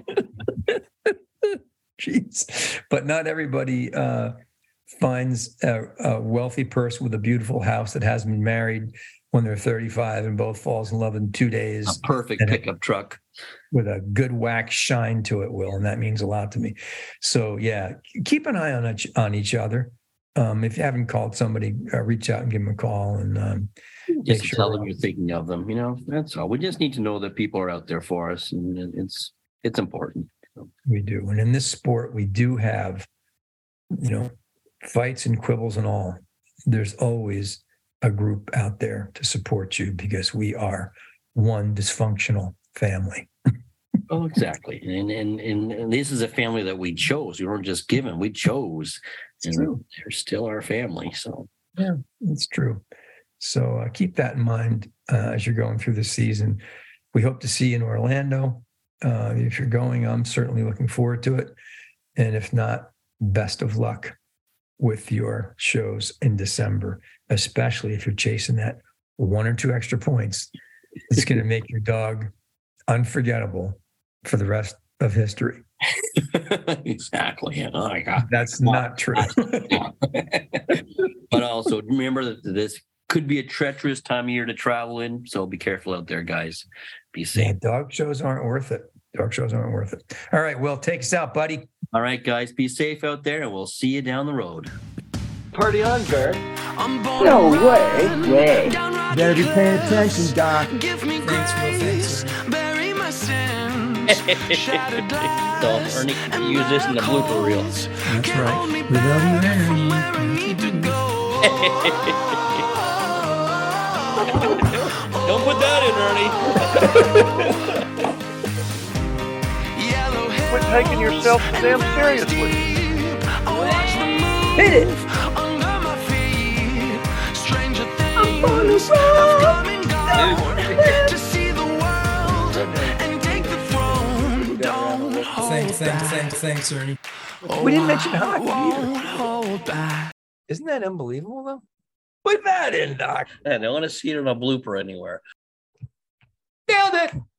Jeez. But not everybody finds a wealthy person with a beautiful house that hasn't been married when they're 35 and both falls in love in 2 days. A perfect pickup truck. With a good wax shine to it, Will, and that means a lot to me. So, yeah, keep an eye on each other. If you haven't called somebody, reach out and give them a call and just tell them you're thinking of them. That's all. We just need to know that people are out there for us, and it's important. We do, and in this sport, we do have, fights and quibbles and all. There's always a group out there to support you because we are one dysfunctional family. Oh, exactly. And this is a family that we chose. We weren't just given, we chose. It's true. They're still our family. So yeah, it's true. So keep that in mind as you're going through the season. We hope to see you in Orlando. If you're going, I'm certainly looking forward to it. And if not, best of luck with your shows in December, especially if you're chasing that 1 or 2 extra points. It's going to make your dog unforgettable for the rest of history. Exactly. Oh my God. That's not true. But also remember that this could be a treacherous time of year to travel in. So be careful out there, guys. Be safe. Dog shows aren't worth it. Dog shows aren't worth it. All right, Will, take us out, buddy. All right, guys, be safe out there, and we'll see you down the road. Party on, Bert. I'm born No and way. down rocky Better be paying cliffs. attention, Doc. Give me Thanks, Will. grace, Thanks, bury my sins. Shattered glass So Ernie can and use this in the blooper reel. coals. That's Can't right. hold me We love you, back from Ernie. where I need to go. Don't put that in, Ernie. Yellow Quit taking yourself so damn seriously. Hit it under my feet. Stranger things have come and gone. To see the world and take the throne. Don't hold Thanks, Ernie. We didn't mention hockey won't either. hold back. Isn't that unbelievable, though? Put that in, Doc. I don't want to see it in a blooper anywhere. Nailed it.